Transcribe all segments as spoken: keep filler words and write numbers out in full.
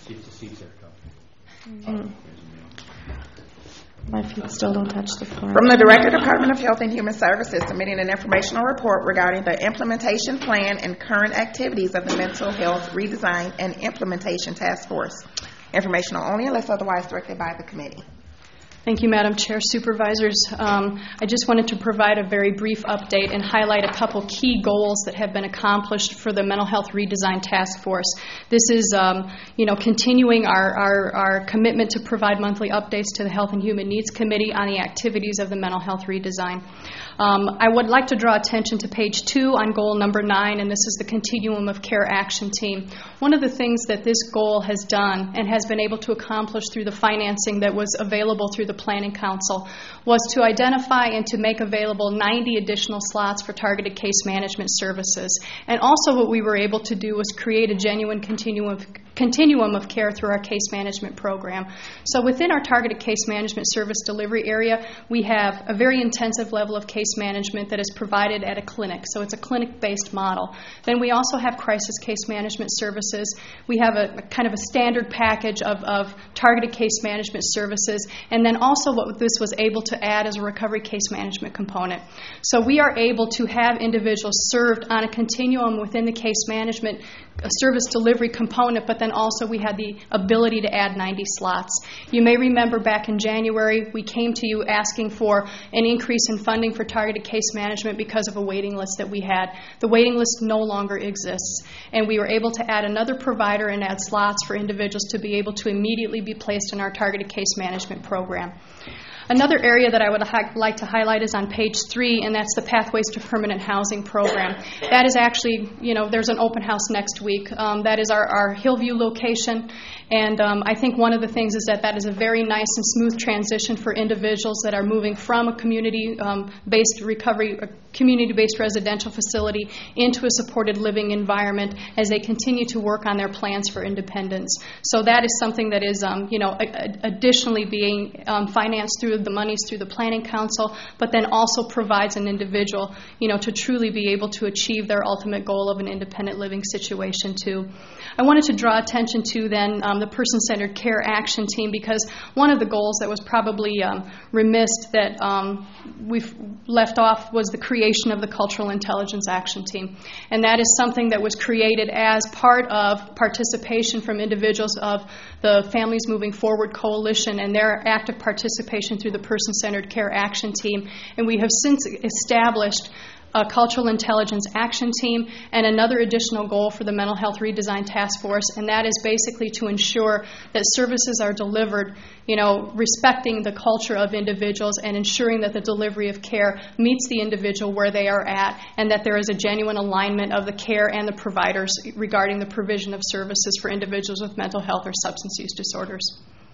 See if the seats are Mm-hmm. My feet still don't touch the floor. From the Director, Department of Health and Human Services, submitting an informational report regarding the implementation plan and current activities of the Mental Health Redesign and Implementation Task Force. Informational only unless otherwise directed by the committee. Thank you, Madam Chair, Supervisors. Um, I just wanted to provide a very brief update and highlight a couple key goals that have been accomplished for the Mental Health Redesign Task Force. This is, um, you know, continuing our, our, our commitment to provide monthly updates to the Health and Human Needs Committee on the activities of the Mental Health Redesign. Um, I would like to draw attention to page two on goal number nine, and this is the Continuum of Care Action Team. One of the things that this goal has done and has been able to accomplish through the financing that was available through the Planning Council was to identify and to make available ninety additional slots for targeted case management services. And also what we were able to do was create a genuine continuum of continuum of care through our case management program. So within our targeted case management service delivery area, we have a very intensive level of case management that is provided at a clinic. So it's a clinic-based model. Then we also have crisis case management services. We have a, a kind of a standard package of, of targeted case management services. And then also what this was able to add is a recovery case management component. So we are able to have individuals served on a continuum within the case management a service delivery component, but then also we had the ability to add ninety slots. You may remember back in January, we came to you asking for an increase in funding for targeted case management because of a waiting list that we had. The waiting list no longer exists, and we were able to add another provider and add slots for individuals to be able to immediately be placed in our targeted case management program. Another area that I would hi- like to highlight is on page three, and that's the Pathways to Permanent Housing program. That is actually, you know, there's an open house next week. Um, that is our, our Hillview location, and um, I think one of the things is that that is a very nice and smooth transition for individuals that are moving from a community-based um, recovery, a community-based residential facility into a supported living environment as they continue to work on their plans for independence. So that is something that is, um, you know, a- a- additionally being um, financed through the monies through the Planning Council, but then also provides an individual, you know, to truly be able to achieve their ultimate goal of an independent living situation too. I wanted to draw attention to then um, the Person-Centered Care Action Team, because one of the goals that was probably um, remiss that um, we've left off was the creation of the Cultural Intelligence Action Team. And that is something that was created as part of participation from individuals of the Families Moving Forward Coalition and their active participation through the Person-Centered Care Action Team. And we have since established a Cultural Intelligence Action Team and another additional goal for the Mental Health Redesign Task Force, and that is basically to ensure that services are delivered, you know, respecting the culture of individuals and ensuring that the delivery of care meets the individual where they are at, and that there is a genuine alignment of the care and the providers regarding the provision of services for individuals with mental health or substance use disorders.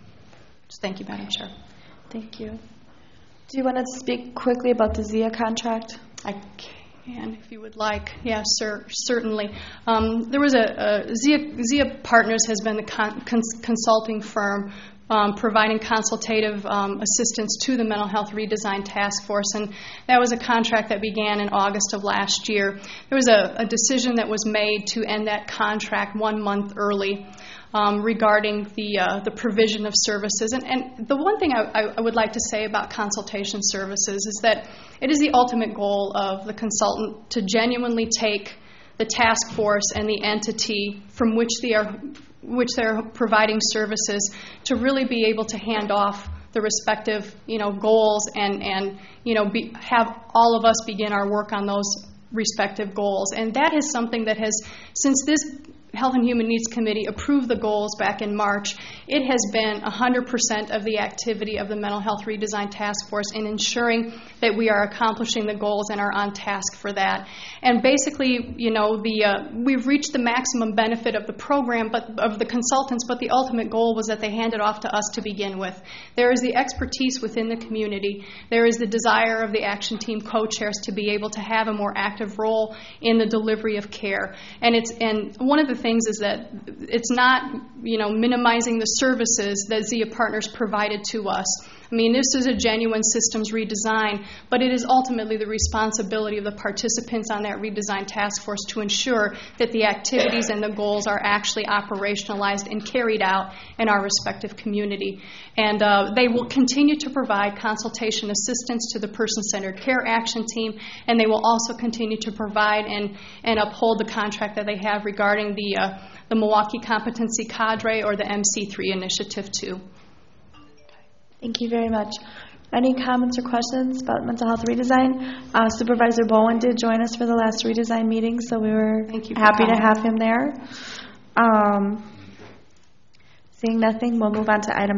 So thank you, Madam Chair. Thank you. Do you want to speak quickly about the Z I A contract? I can, if you would like. Yes, sir, certainly. Um, there was a, a Z I A, Z I A Partners has been the con, cons, consulting firm um, providing consultative um, assistance to the Mental Health Redesign Task Force, and that was a contract that began in August of last year. There was a, a decision that was made to end that contract one month early. Um, regarding the uh, the provision of services. And, and the one thing I, I would like to say about consultation services is that it is the ultimate goal of the consultant to genuinely take the task force and the entity from which they are which they're providing services to really be able to hand off the respective, you know, goals and, and you know, be, have all of us begin our work on those respective goals. And that is something that has, since this Health and Human Needs Committee approved the goals back in March, it has been one hundred percent of the activity of the Mental Health Redesign Task Force in ensuring that we are accomplishing the goals and are on task for that. And basically, you know, the uh, we've reached the maximum benefit of the program, but of the consultants, but the ultimate goal was that they handed off to us to begin with. There is the expertise within the community. There is the desire of the action team co-chairs to be able to have a more active role in the delivery of care. And it's and one of the things is that it's not you know, minimizing the services that Zia Partners provided to us. I mean, this is a genuine systems redesign, but it is ultimately the responsibility of the participants on that redesign task force to ensure that the activities and the goals are actually operationalized and carried out in our respective community. And uh, they will continue to provide consultation assistance to the Person-Centered Care Action Team, and they will also continue to provide and, and uphold the contract that they have regarding the, uh, the Milwaukee Competency Cadre or the M C three initiative too. Thank you very much. Any comments or questions about mental health redesign? Uh, Supervisor Bowen did join us for the last redesign meeting, so we were Thank you for happy to coming. have him there. Um, seeing nothing, we'll move on to item